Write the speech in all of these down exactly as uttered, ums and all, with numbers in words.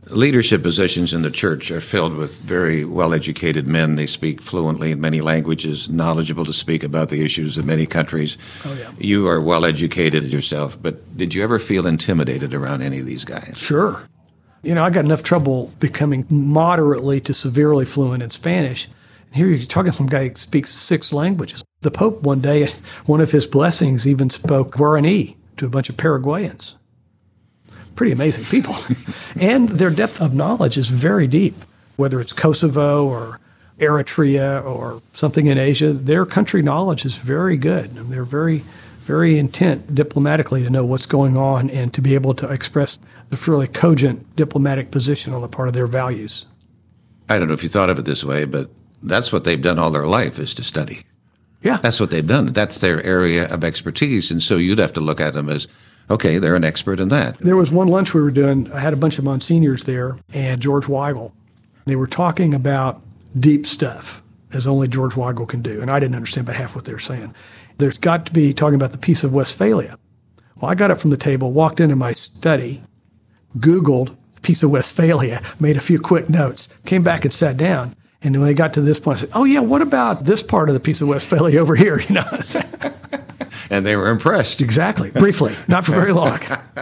Leadership positions in the church are filled with very well-educated men. They speak fluently in many languages, knowledgeable to speak about the issues of many countries. Oh, yeah. You are well-educated yourself, but did you ever feel intimidated around any of these guys? Sure. You know, I got enough trouble becoming moderately to severely fluent in Spanish. And here you're talking to some guy who speaks six languages. The Pope one day, at one of his blessings, even spoke Guarani to a bunch of Paraguayans. Pretty amazing people. And their depth of knowledge is very deep, whether it's Kosovo or Eritrea or something in Asia. Their country knowledge is very good. And they're very, very intent diplomatically to know what's going on and to be able to express the fairly cogent diplomatic position on the part of their values. I don't know if you thought of it this way, but that's what they've done all their life, is to study. Yeah. That's what they've done. That's their area of expertise. And so you'd have to look at them as, okay, they're an expert in that. There was one lunch we were doing. I had a bunch of Monsignors there and George Weigel. They were talking about deep stuff, as only George Weigel can do. And I didn't understand about half what they were saying. There's got to be talking about the Peace of Westphalia. Well, I got up from the table, walked into my study, Googled Peace of Westphalia, made a few quick notes, came back and sat down. And when they got to this point, I said, oh, yeah, what about this part of the Peace of Westphalia over here? You know. And they were impressed. Exactly. Briefly. Not for very long.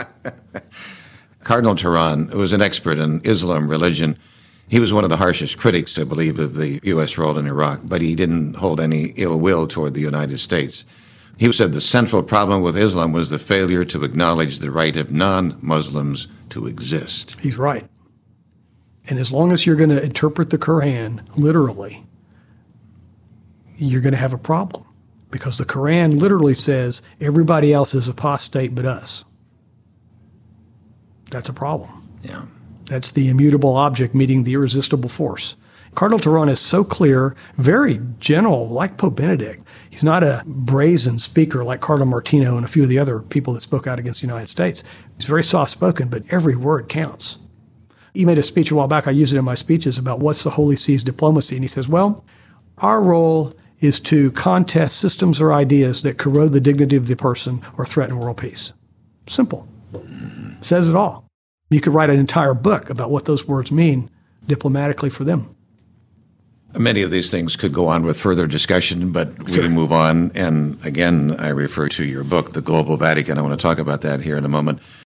Cardinal Tarrant was an expert in Islam religion. He was one of the harshest critics, I believe, of the U S role in Iraq, but he didn't hold any ill will toward the United States. He said the central problem with Islam was the failure to acknowledge the right of non-Muslims to exist. He's right. And as long as you're going to interpret the Quran literally, you're going to have a problem. Because the Quran literally says everybody else is apostate but us. That's a problem. Yeah. That's the immutable object meeting the irresistible force. Cardinal Tarrant is so clear, very gentle, like Pope Benedict. He's not a brazen speaker like Cardinal Martino and a few of the other people that spoke out against the United States. He's very soft-spoken, but every word counts. He made a speech a while back, I use it in my speeches, about what's the Holy See's diplomacy. And he says, well, our role is to contest systems or ideas that corrode the dignity of the person or threaten world peace. Simple. Says it all. You could write an entire book about what those words mean diplomatically for them. Many of these things could go on with further discussion, but we Sure. move on. And again, I refer to your book, The Global Vatican. I want to talk about that here in a moment.